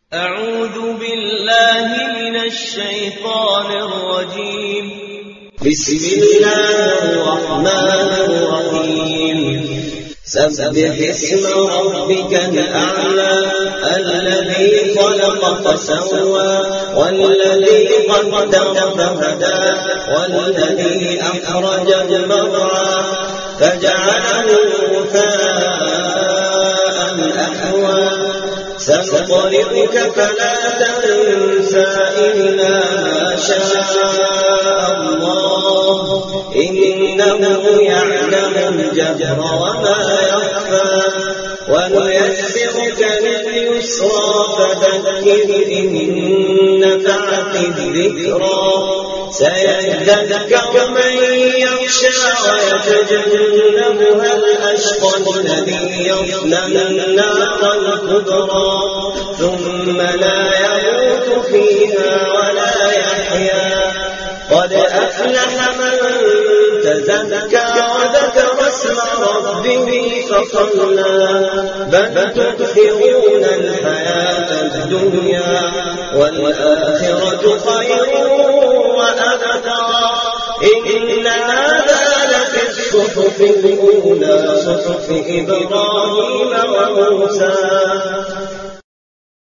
أعوذ بالله من الشيطان الرجيم. بسم الله الرحمن الرحيم. سبح اسم ربك الأعلى الذي خلق فسوى والذي قدر فهدى والذي أخرج المرعى فجعله غثاء أحوى سنقرئك فلا تنسى إلا ما شاء الله إنه يعلم الجهر وما يخفى ونيسرك لليسرى فذكر إن نفعت الذكرى سيذكر من يخشى ويتجنبها الأشقى الذي يصلى النار الكبرى ثم لا يموت فيها ولا يحيا قد أفلح من تزكى وذكر اسم ربه فصلى بل تؤثرون الحياة الدنيا والآخرة خير وأبقى إن هذا لفي الصحف الأولى صحف إبراهيم وموسى